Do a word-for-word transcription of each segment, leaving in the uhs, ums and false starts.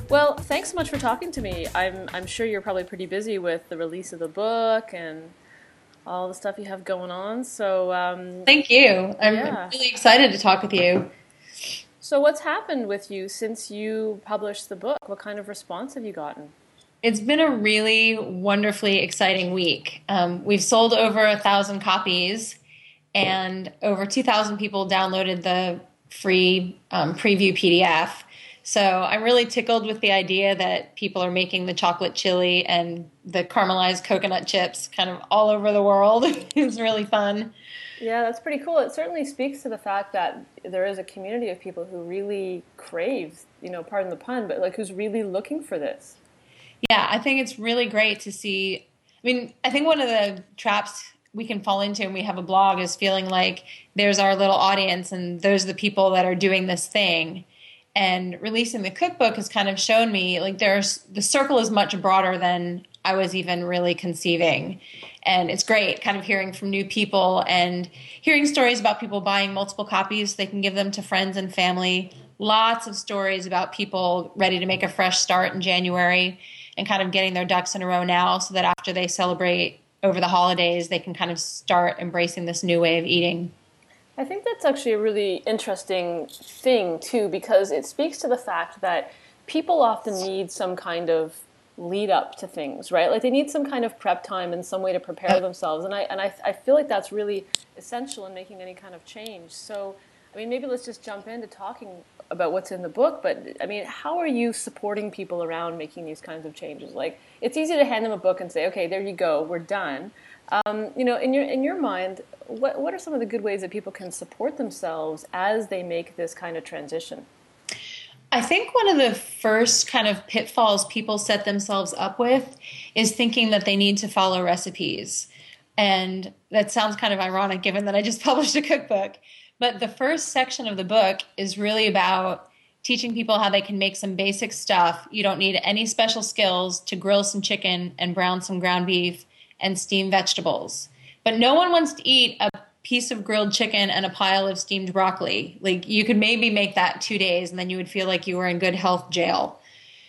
Well, thanks so much for talking to me. I'm I'm sure you're probably pretty busy with the release of the book and all the stuff you have going on. So um, Thank you. I'm yeah. really excited to talk with you. So what's happened with you since you published the book? What kind of response have you gotten? It's been a really wonderfully exciting week. Um, we've sold over a thousand copies, and over two thousand people downloaded the free um, preview P D F. So I'm really tickled with the idea that people are making the chocolate chili and the caramelized coconut chips kind of all over the world. It's really fun. Yeah, that's pretty cool. It certainly speaks to the fact that there is a community of people who really crave, you know, pardon the pun, but like who's really looking for this. Yeah, I think it's really great to see. I mean, I think one of the traps we can fall into when we have a blog is feeling like there's our little audience and those are the people that are doing this thing. And releasing the cookbook has kind of shown me like there's the circle is much broader than I was even really conceiving. And it's great kind of hearing from new people and hearing stories about people buying multiple copies so they can give them to friends and family. Lots of stories about people ready to make a fresh start in January and kind of getting their ducks in a row now so that after they celebrate over the holidays, they can kind of start embracing this new way of eating. I think that's actually a really interesting thing too, because it speaks to the fact that people often need some kind of lead up to things, right? Like they need some kind of prep time and some way to prepare themselves. And I and I, I feel like that's really essential in making any kind of change. So, I mean, maybe let's just jump into talking about what's in the book. But I mean, how are you supporting people around making these kinds of changes? Like, it's easy to hand them a book and say, okay, there you go, we're done. Um, you know, in your in your mind, what what are some of the good ways that people can support themselves as they make this kind of transition? I think one of the first kind of pitfalls people set themselves up with is thinking that they need to follow recipes. And that sounds kind of ironic given that I just published a cookbook. But the first section of the book is really about teaching people how they can make some basic stuff. You don't need any special skills to grill some chicken and brown some ground beef and steam vegetables. But no one wants to eat a piece of grilled chicken and a pile of steamed broccoli. Like you could maybe make that two days and then you would feel like you were in good health jail.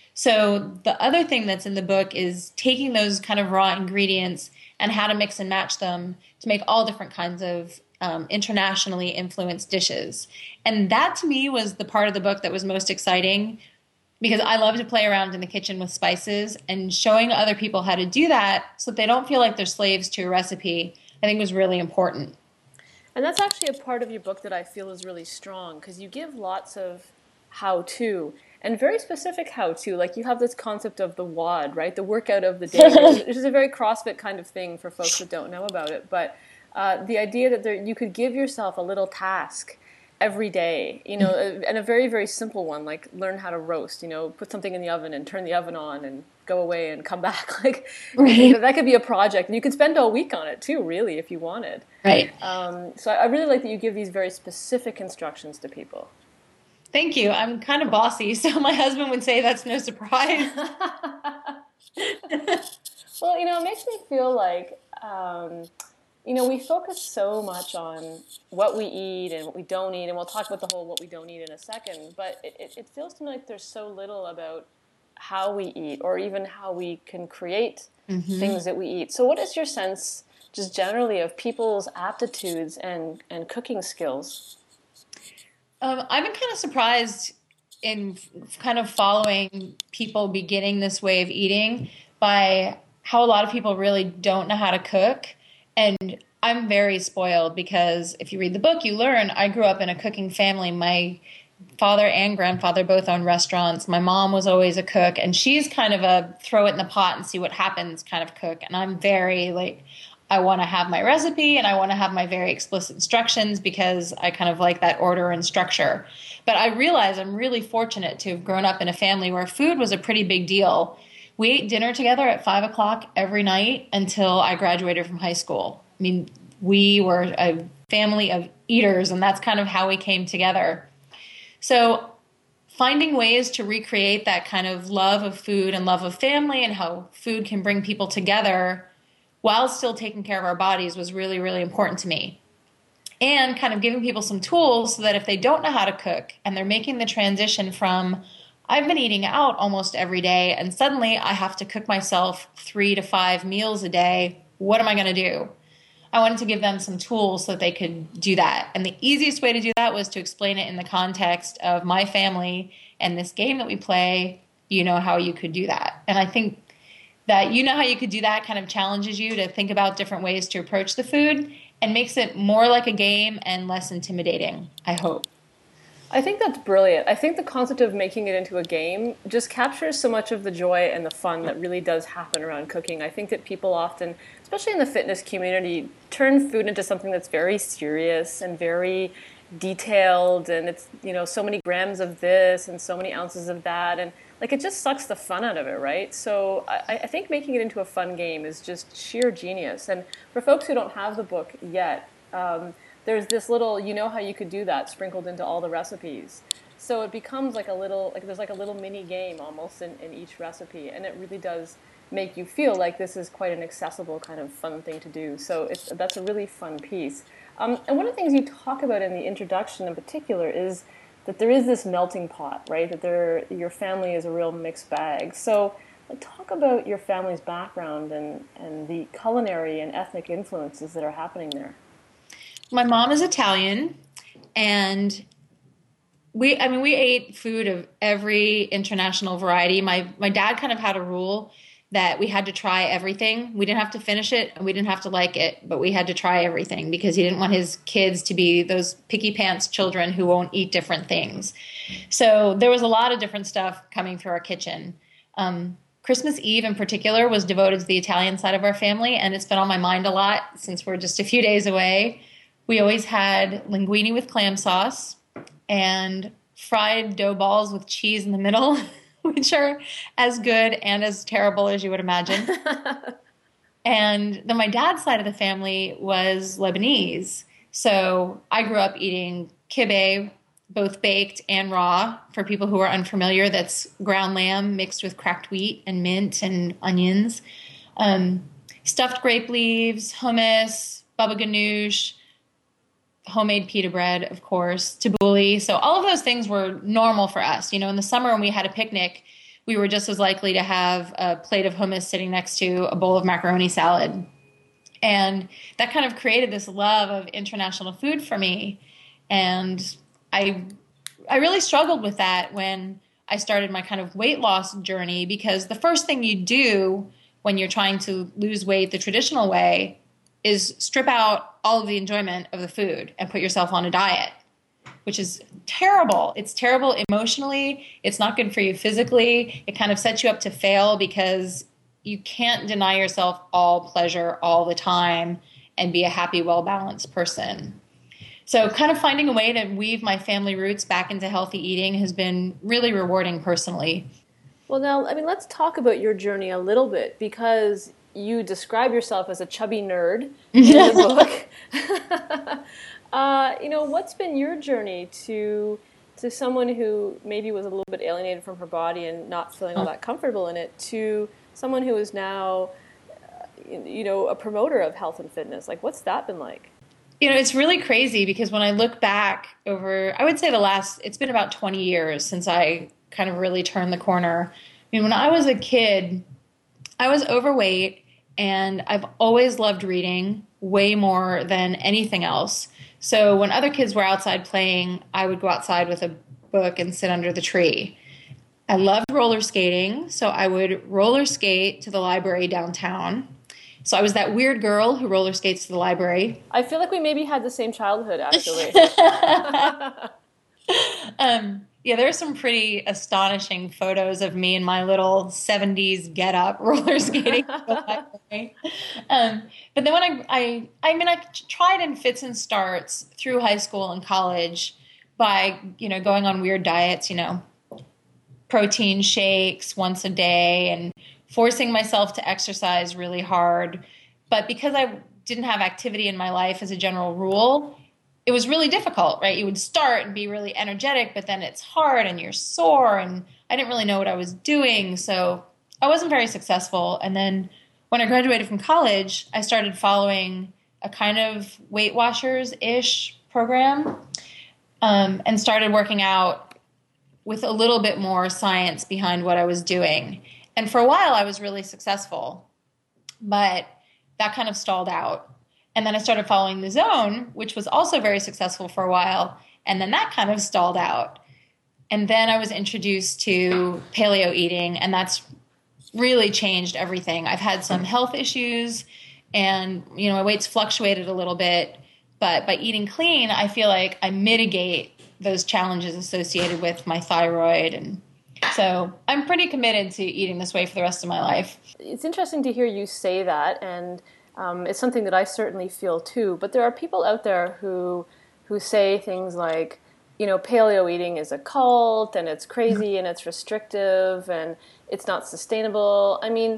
So the other thing that's in the book is taking those kind of raw ingredients and how to mix and match them to make all different kinds of um, internationally influenced dishes. And that to me was the part of the book that was most exciting because I love to play around in the kitchen with spices, and showing other people how to do that so that they don't feel like they're slaves to a recipe, I think was really important. And that's actually a part of your book that I feel is really strong because you give lots of how-to and very specific how-to. Like you have this concept of the W O D, right? The workout of the day, which is, which is a very CrossFit kind of thing for folks that don't know about it. But uh, the idea that there, you could give yourself a little task every day, you know, and a very, very simple one, like learn how to roast, you know, put something in the oven and turn the oven on and go away and come back. Like Right. that could be a project. And you could spend all week on it too, really, if you wanted. Right. Um, so I really like that you give these very specific instructions to people. Thank you. I'm kind of bossy, so my husband would say that's no surprise. Well, you know, it makes me feel like, um, you know, we focus so much on what we eat and what we don't eat, and we'll talk about the whole what we don't eat in a second, but it, it, it feels to me like there's so little about how we eat or even how we can create mm-hmm. things that we eat. So what is your sense just generally of people's aptitudes and, and cooking skills? Um, I've been kind of surprised in kind of following people beginning this way of eating by how a lot of people really don't know how to cook. And I'm very spoiled because if you read the book, you learn I grew up in a cooking family. My father and grandfather both owned restaurants. My mom was always a cook, and she's kind of a throw it in the pot and see what happens kind of cook. And I'm very like, I want to have my recipe and I want to have my very explicit instructions because I kind of like that order and structure. But I realize I'm really fortunate to have grown up in a family where food was a pretty big deal. We ate dinner together at five o'clock every night until I graduated from high school. I mean, we were a family of eaters, and that's kind of how we came together. So finding ways to recreate that kind of love of food and love of family and how food can bring people together while still taking care of our bodies was really, really important to me. And kind of giving people some tools so that if they don't know how to cook and they're making the transition from I've been eating out almost every day, and suddenly I have to cook myself three to five meals a day. What am I going to do? I wanted to give them some tools so that they could do that. And the easiest way to do that was to explain it in the context of my family and this game that we play. You know how you could do that. And I think that you know how you could do that kind of challenges you to think about different ways to approach the food and makes it more like a game and less intimidating, I hope. I think that's brilliant. I think the concept of making it into a game just captures so much of the joy and the fun that really does happen around cooking. I think that people often, especially in the fitness community, turn food into something that's very serious and very detailed, and it's, you know, so many grams of this and so many ounces of that, and like it just sucks the fun out of it, right? So I, I think making it into a fun game is just sheer genius. And for folks who don't have the book yet, um, there's this little, you know how you could do that, sprinkled into all the recipes. So it becomes like a little, like there's like a little mini game almost in, in each recipe, and it really does make you feel like this is quite an accessible kind of fun thing to do. So it's, that's a really fun piece. Um, and one of the things you talk about in the introduction in particular is that there is this melting pot, right? That there, your family is a real mixed bag. So like, talk about your family's background and, and the culinary and ethnic influences that are happening there. My mom is Italian, and we, I mean, we ate food of every international variety. My, my dad kind of had a rule that we had to try everything. We didn't have to finish it, and we didn't have to like it, but we had to try everything because he didn't want his kids to be those picky pants children who won't eat different things. So there was a lot of different stuff coming through our kitchen. Um, Christmas Eve in particular was devoted to the Italian side of our family, and it's been on my mind a lot since we're just a few days away. We always had linguine with clam sauce and fried dough balls with cheese in the middle, which are as good and as terrible as you would imagine. And then my dad's side of the family was Lebanese. So I grew up eating kibbeh, both baked and raw. For people who are unfamiliar, that's ground lamb mixed with cracked wheat and mint and onions. Um, stuffed grape leaves, hummus, baba ganoush, homemade pita bread, of course, tabbouleh. So all of those things were normal for us. You know, in the summer when we had a picnic, we were just as likely to have a plate of hummus sitting next to a bowl of macaroni salad. And that kind of created this love of international food for me. And I I really struggled with that when I started my kind of weight loss journey, because the first thing you do when you're trying to lose weight the traditional way is strip out all of the enjoyment of the food and put yourself on a diet, which is terrible. It's terrible emotionally. It's not good for you physically. It kind of sets you up to fail because you can't deny yourself all pleasure all the time and be a happy, well-balanced person. So kind of finding a way to weave my family roots back into healthy eating has been really rewarding personally. Well, now, I mean, let's talk about your journey a little bit, because you describe yourself as a chubby nerd in the book. uh, you know, what's been your journey to to someone who maybe was a little bit alienated from her body and not feeling all that comfortable in it, to someone who is now, uh, you know, a promoter of health and fitness? Like, what's that been like? You know, it's really crazy because when I look back over, I would say the last, it's been about twenty years since I kind of really turned the corner. I mean, when I was a kid, I was overweight, and I've always loved reading way more than anything else. So when other kids were outside playing, I would go outside with a book and sit under the tree. I loved roller skating, so I would roller skate to the library downtown. So I was that weird girl who roller skates to the library. I feel like we maybe had the same childhood, actually. um, yeah, there are some pretty astonishing photos of me in my little seventies get-up roller skating to the library. Um, but then when I, I, I mean, I tried in fits and starts through high school and college by, you know, going on weird diets, you know, protein shakes once a day and forcing myself to exercise really hard. But because I didn't have activity in my life as a general rule, it was really difficult, right? You would start and be really energetic, but then it's hard and you're sore, and I didn't really know what I was doing. So I wasn't very successful. And then when I graduated from college, I started following a kind of Weight Watchers-ish program, um, and started working out with a little bit more science behind what I was doing. And for a while, I was really successful, but that kind of stalled out. And then I started following The Zone, which was also very successful for a while. And then that kind of stalled out. And then I was introduced to paleo eating, and that's really changed everything. I've had some health issues, and, you know, my weight's fluctuated a little bit. But by eating clean, I feel like I mitigate those challenges associated with my thyroid. And so I'm pretty committed to eating this way for the rest of my life. It's interesting to hear you say that, and um, it's something that I certainly feel too. But there are people out there who who say things like, you know, paleo eating is a cult, and it's crazy, and it's restrictive, and it's not sustainable. I mean,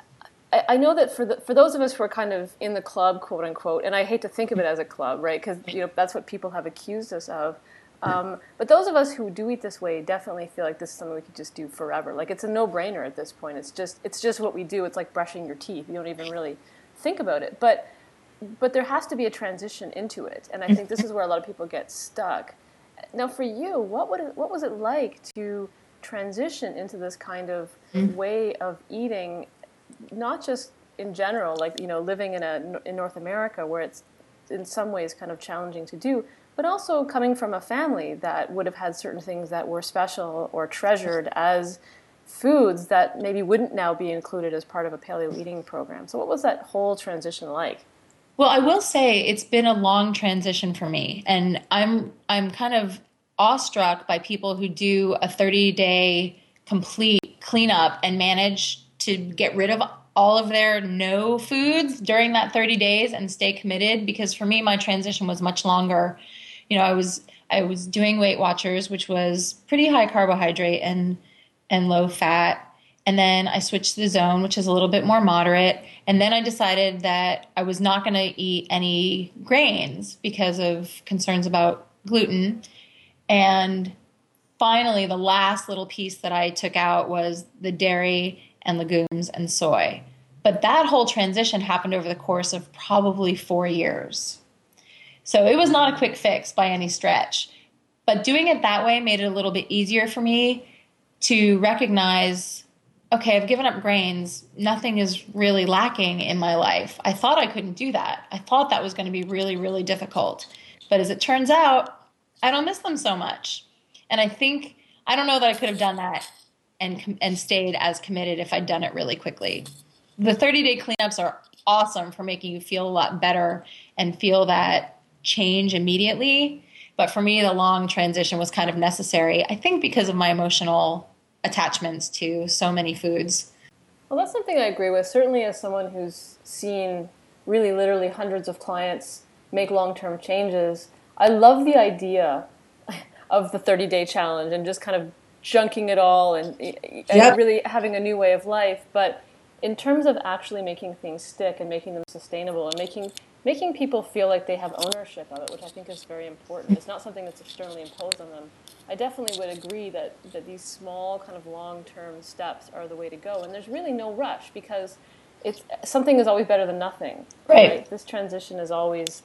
I, I know that for the, for those of us who are kind of in the club, quote unquote, and I hate to think of it as a club, right? Because, you know, that's what people have accused us of. Um, but those of us who do eat this way definitely feel like this is something we could just do forever. Like, it's a no-brainer at this point. It's just it's just what we do. It's like brushing your teeth. You don't even really think about it. But but there has to be a transition into it, and I think this is where a lot of people get stuck. Now, for you, what would it, what was it like to transition into this kind of way of eating, not just in general, like, you know, living in a in North America where it's in some ways kind of challenging to do, but also coming from a family that would have had certain things that were special or treasured as foods that maybe wouldn't now be included as part of a paleo eating program. So what was that whole transition like? Well, I will say it's been a long transition for me, and I'm I'm kind of awestruck by people who do a thirty-day complete cleanup and manage to get rid of all of their no foods during that thirty days and stay committed, because for me, my transition was much longer. You know, I was I was doing Weight Watchers, which was pretty high carbohydrate and and low fat. And then I switched to The Zone, which is a little bit more moderate. And then I decided that I was not going to eat any grains because of concerns about gluten. And finally, the last little piece that I took out was the dairy and legumes and soy. But that whole transition happened over the course of probably four years. So it was not a quick fix by any stretch. But doing it that way made it a little bit easier for me to recognize, okay, I've given up grains. Nothing is really lacking in my life. I thought I couldn't do that. I thought that was going to be really, really difficult. But as it turns out, I don't miss them so much. And I think, I don't know that I could have done that and and stayed as committed if I'd done it really quickly. The thirty-day cleanups are awesome for making you feel a lot better and feel that change immediately. But for me, the long transition was kind of necessary, I think, because of my emotional attachments to so many foods. Well, that's something I agree with. Certainly as someone who's seen really literally hundreds of clients make long-term changes, I love the idea of the thirty-day challenge and just kind of junking it all and, and yep. really having a new way of life. But in terms of actually making things stick and making them sustainable and making making people feel like they have ownership of it, which I think is very important. It's not something that's externally imposed on them. I definitely would agree that, that these small kind of long-term steps are the way to go. And there's really no rush, because it's something is always better than nothing. Right. right? This transition is always,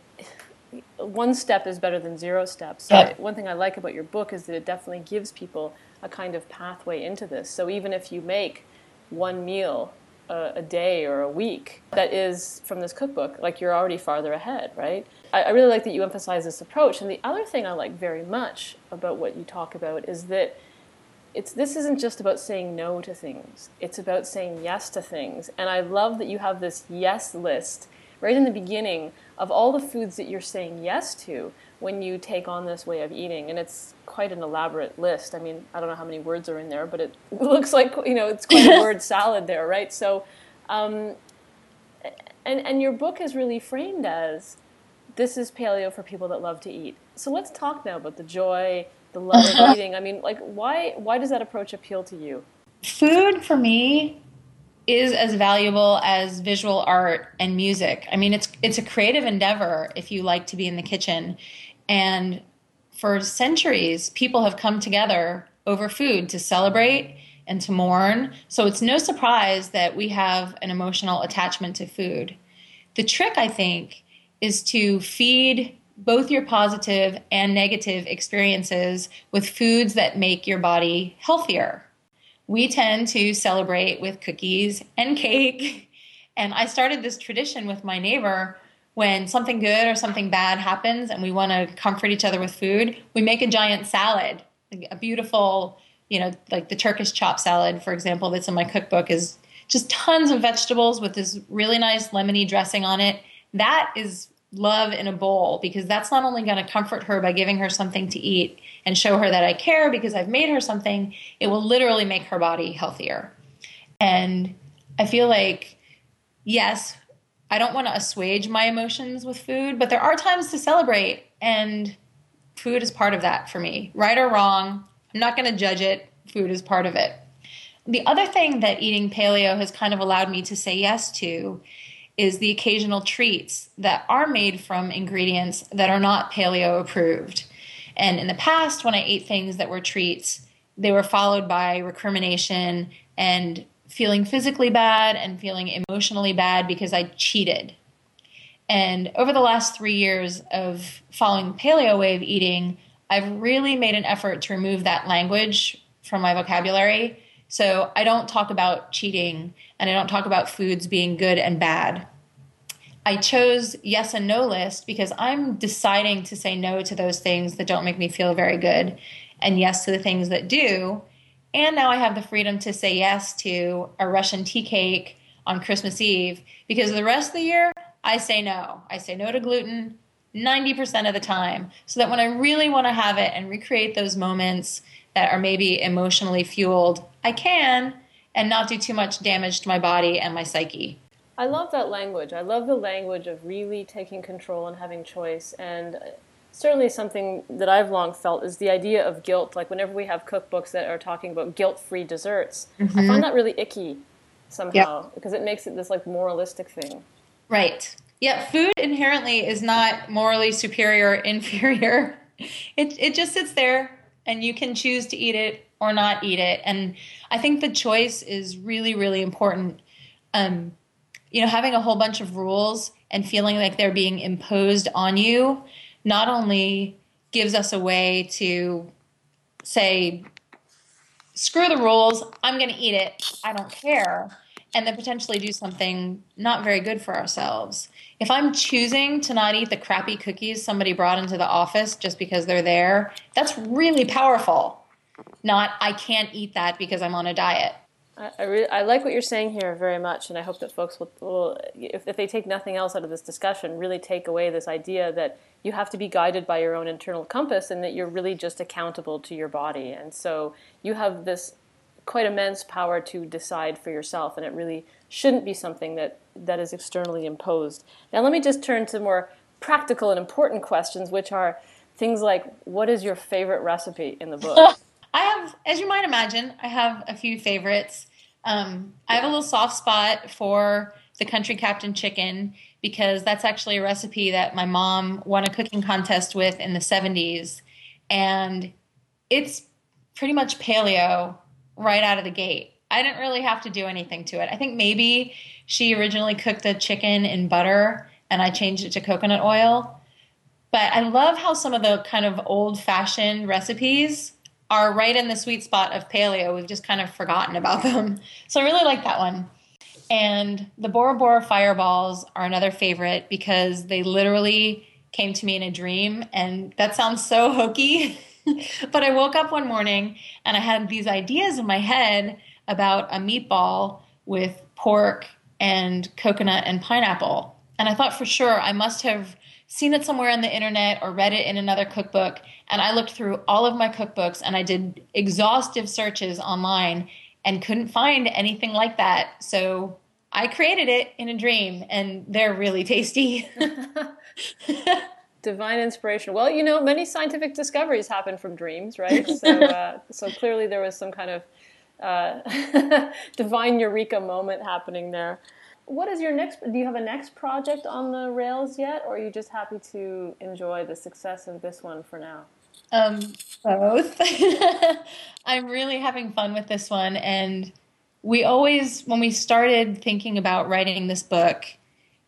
one step is better than zero steps. Yep. So one thing I like about your book is that it definitely gives people a kind of pathway into this. So even if you make one meal a, a day or a week that is from this cookbook, like, you're already farther ahead, right? I, I really like that you emphasize this approach. And the other thing I like very much about what you talk about is that it's this isn't just about saying no to things. It's about saying yes to things. And I love that you have this yes list right in the beginning of all the foods that you're saying yes to when you take on this way of eating. And it's quite an elaborate list. I mean, I don't know how many words are in there, but it looks like, you know, it's quite a word salad there, right? So, um, and, and your book is really framed as, this is paleo for people that love to eat. So let's talk now about the joy, the love of eating. I mean, like, why why does that approach appeal to you? Food, for me, is as valuable as visual art and music. I mean, it's it's a creative endeavor if you like to be in the kitchen. And for centuries, people have come together over food to celebrate and to mourn. So it's no surprise that we have an emotional attachment to food. The trick, I think, is to feed both your positive and negative experiences with foods that make your body healthier. We tend to celebrate with cookies and cake. And I started this tradition with my neighbor. When something good or something bad happens and we want to comfort each other with food, we make a giant salad, a beautiful, you know, like the Turkish chop salad, for example, that's in my cookbook, is just tons of vegetables with this really nice lemony dressing on it. That is love in a bowl, because that's not only going to comfort her by giving her something to eat and show her that I care because I've made her something, it will literally make her body healthier. And I feel like, yes, I don't want to assuage my emotions with food, but there are times to celebrate, and food is part of that for me. Right or wrong, I'm not going to judge it. Food is part of it. The other thing that eating paleo has kind of allowed me to say yes to is the occasional treats that are made from ingredients that are not paleo approved. And in the past, when I ate things that were treats, they were followed by recrimination and feeling physically bad and feeling emotionally bad because I cheated. And over the last three years of following paleo wave eating, I've really made an effort to remove that language from my vocabulary. So I don't talk about cheating, and I don't talk about foods being good and bad. I chose yes and no list because I'm deciding to say no to those things that don't make me feel very good, and yes to the things that do. And now I have the freedom to say yes to a Russian tea cake on Christmas Eve, because the rest of the year, I say no. I say no to gluten ninety percent of the time, so that when I really want to have it and recreate those moments that are maybe emotionally fueled, I can, and not do too much damage to my body and my psyche. I love that language. I love the language of really taking control and having choice. And certainly something that I've long felt is the idea of guilt. Like whenever we have cookbooks that are talking about guilt-free desserts, mm-hmm. I find that really icky somehow, yep. because it makes it this like moralistic thing. Right. Yeah, food inherently is not morally superior or inferior. It it just sits there, and you can choose to eat it or not eat it. And I think the choice is really, really important. Um, you know, having a whole bunch of rules and feeling like they're being imposed on you not only gives us a way to say, screw the rules, I'm going to eat it, I don't care, and then potentially do something not very good for ourselves. If I'm choosing to not eat the crappy cookies somebody brought into the office just because they're there, that's really powerful. Not, I can't eat that because I'm on a diet. I, I, really, I like what you're saying here very much, and I hope that folks will, will if, if they take nothing else out of this discussion, really take away this idea that you have to be guided by your own internal compass and that you're really just accountable to your body. And so you have this quite immense power to decide for yourself, and it really shouldn't be something that, that is externally imposed. Now let me just turn to more practical and important questions, which are things like, what is your favorite recipe in the book? I have, as you might imagine, I have a few favorites. Um, I have a little soft spot for the Country Captain chicken because that's actually a recipe that my mom won a cooking contest with in the seventies. And it's pretty much paleo right out of the gate. I didn't really have to do anything to it. I think maybe she originally cooked the chicken in butter and I changed it to coconut oil. But I love how some of the kind of old-fashioned recipes are right in the sweet spot of paleo. We've just kind of forgotten about them. So I really like that one. And the Bora Bora fireballs are another favorite because they literally came to me in a dream. And that sounds so hokey. But I woke up one morning and I had these ideas in my head about a meatball with pork and coconut and pineapple. And I thought for sure I must have seen it somewhere on the internet or read it in another cookbook. And I looked through all of my cookbooks and I did exhaustive searches online and couldn't find anything like that. So I created it in a dream, and they're really tasty. Divine inspiration. Well, you know, many scientific discoveries happen from dreams, right? So, uh, so clearly there was some kind of uh, divine eureka moment happening there. What is your next, do you have a next project on the rails yet, or are you just happy to enjoy the success of this one for now? Um, both. I'm really having fun with this one. And we always, when we started thinking about writing this book,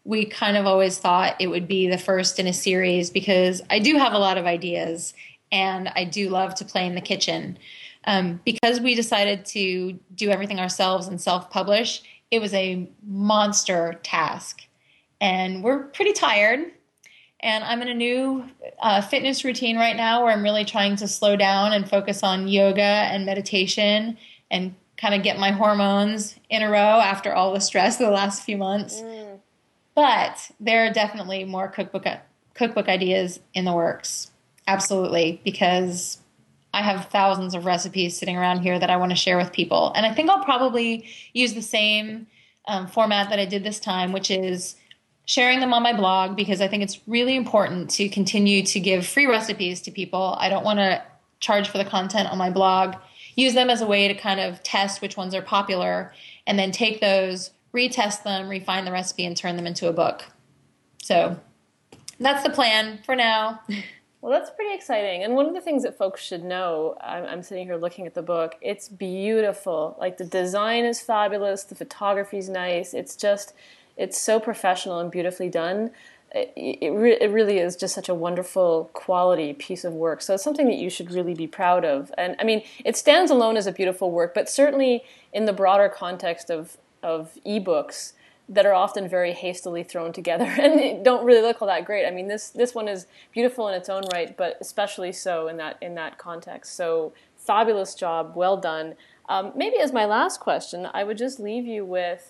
we kind of always thought it would be the first in a series because I do have a lot of ideas and I do love to play in the kitchen. Um, because we decided to do everything ourselves and self-publish, it was a monster task. And we're pretty tired. And I'm in a new uh, fitness routine right now where I'm really trying to slow down and focus on yoga and meditation and kind of get my hormones in a row after all the stress of the last few months. Mm. But there are definitely more cookbook cookbook ideas in the works. Absolutely, because I have thousands of recipes sitting around here that I want to share with people. And I think I'll probably use the same um, format that I did this time, which is sharing them on my blog, because I think it's really important to continue to give free recipes to people. I don't want to charge for the content on my blog. Use them as a way to kind of test which ones are popular, and then take those, retest them, refine the recipe, and turn them into a book. So that's the plan for now. Well, that's pretty exciting. And one of the things that folks should know, I'm, I'm sitting here looking at the book, it's beautiful. Like, the design is fabulous, the photography is nice. It's just, it's so professional and beautifully done. It, it, re- it really is just such a wonderful quality piece of work. So it's something that you should really be proud of. And I mean, it stands alone as a beautiful work, but certainly in the broader context of, of ebooks, that are often very hastily thrown together and don't really look all that great. I mean, this this one is beautiful in its own right, but especially so in that in that context. So fabulous job, well done. Um, maybe as my last question, I would just leave you with,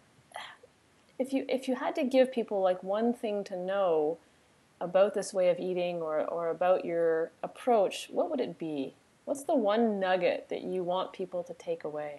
if you if you had to give people like one thing to know about this way of eating or or about your approach, what would it be? What's the one nugget that you want people to take away?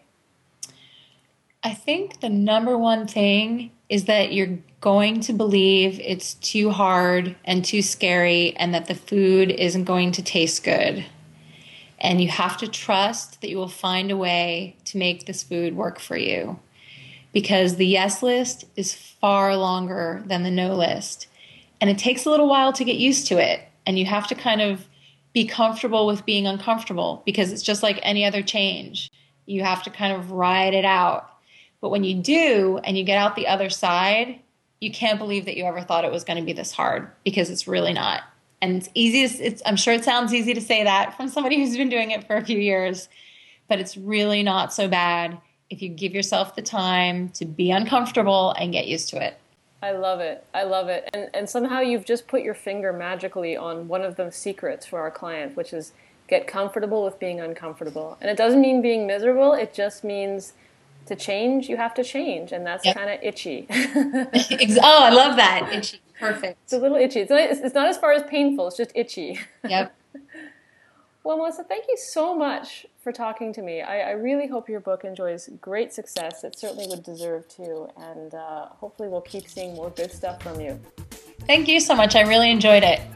I think the number one thing is that you're going to believe it's too hard and too scary and that the food isn't going to taste good. And you have to trust that you will find a way to make this food work for you. Because the yes list is far longer than the no list. And it takes a little while to get used to it. And you have to kind of be comfortable with being uncomfortable, because it's just like any other change. You have to kind of ride it out. But when you do, and you get out the other side, you can't believe that you ever thought it was going to be this hard, because it's really not. And it's easy. To, it's, I'm sure it sounds easy to say that from somebody who's been doing it for a few years, but it's really not so bad if you give yourself the time to be uncomfortable and get used to it. I love it. I love it. And and somehow you've just put your finger magically on one of the secrets for our client, which is get comfortable with being uncomfortable. And it doesn't mean being miserable. It just means to change, you have to change, and that's yep. kind of itchy. Oh, I love that. Itchy. Perfect. It's a little itchy. It's not, it's not as far as painful. It's just itchy. Yep. Well, Melissa, thank you so much for talking to me. I, I really hope your book enjoys great success. It certainly would deserve to, and uh, hopefully we'll keep seeing more good stuff from you. Thank you so much. I really enjoyed it.